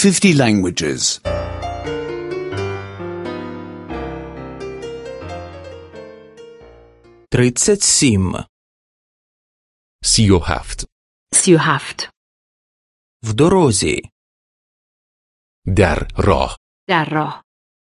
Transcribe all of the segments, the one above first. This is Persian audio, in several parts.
50 languages. 37. 37. 37. В дорозі. در راه. در راه.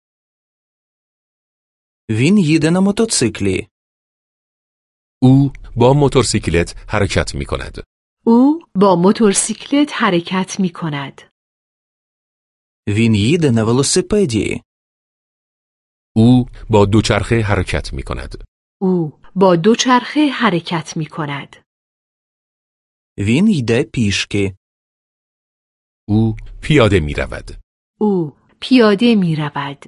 Він їде на мотоциклі. او با موتورسیکلت حرکت می کند. او با موتورسیکلت حرکت می کند. Він їде на велосипеді. او با دوچرخه حرکت می کند. او با دوچرخه حرکت می کند. Він йде пішки. او پیاده می رود. او پیاده می رود.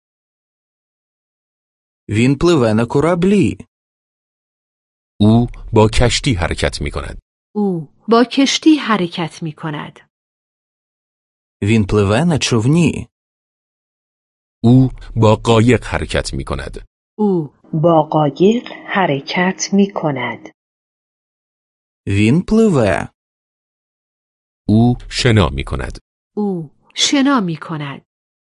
Він пливе на кораблі. او با کشتی حرکت می کند. او با کشتی حرکت می کند. Він пливе на човні. او با قایق حرکت می کند. او با قایق حرکت می کند. Він пливе. او شنا می کند. او شنا می کند.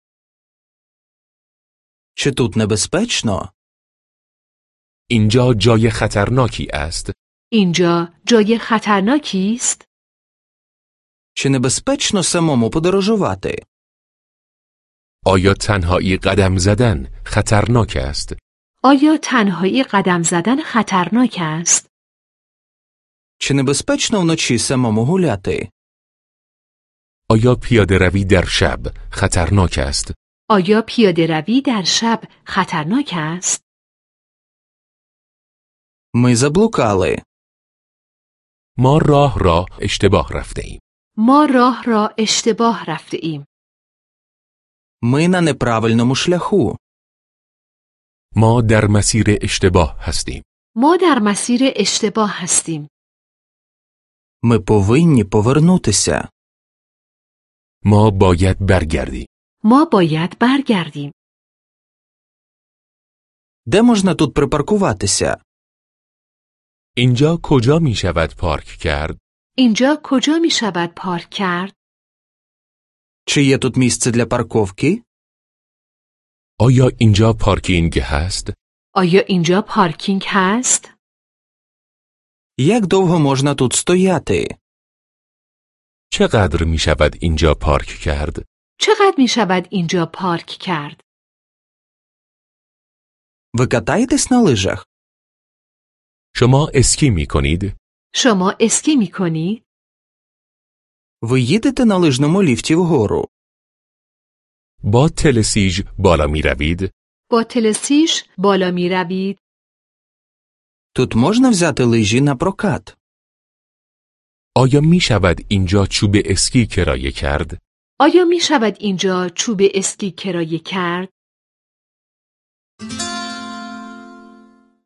Чи тут небезпечно? اینجا جای خطرناکی است. اینجا جای خطرناکی است؟ Чи небезпечно самому подорожувати? آیا تنهایی قدم زدن خطرناک است؟ آیا تنهایی قدم زدن خطرناک است؟ Чи небезпечно вночі самому гуляти? آیا پیاده روی در شب خطرناک است؟ آیا پیاده روی در شب خطرناک است؟ Ми заблукали. ما راه را اشتباه رفته ایم. ما راه را اشتباه رفته ایم. Ми на неправильному шляху. ما در مسیر اشتباه هستیم. ما در مسیر اشتباه هستیم. Ми повинні повернутися. ما باید برگردیم. ما باید برگردیم. Де можна тут припаркуватися? اینجا کجا می شود پارک کرد؟ اینجا کجا می شود پارک کرد؟ Чи є тут місце для парковки? آیا اینجا پارکینگ هست؟ آیا اینجا پارکینگ هست؟ Як довго можна тут стояти? چقدر می شود اینجا پارک کرد؟ چقدر می شود اینجا پارک کرد؟ Ви катаєтесь на лижах? شما اسکی می کنید؟ شما اسکی می کنید؟ Ви їдете на лижному ліфті вгору? با تلسیج بالا می روید؟ با تلسیش بالا می روید؟ Тут можна взяти лижі на прокат? آیا می شود اینجا چوب اسکی کرایه کرد؟ آیا می شود اینجا چوب اسکی کرایه کرد؟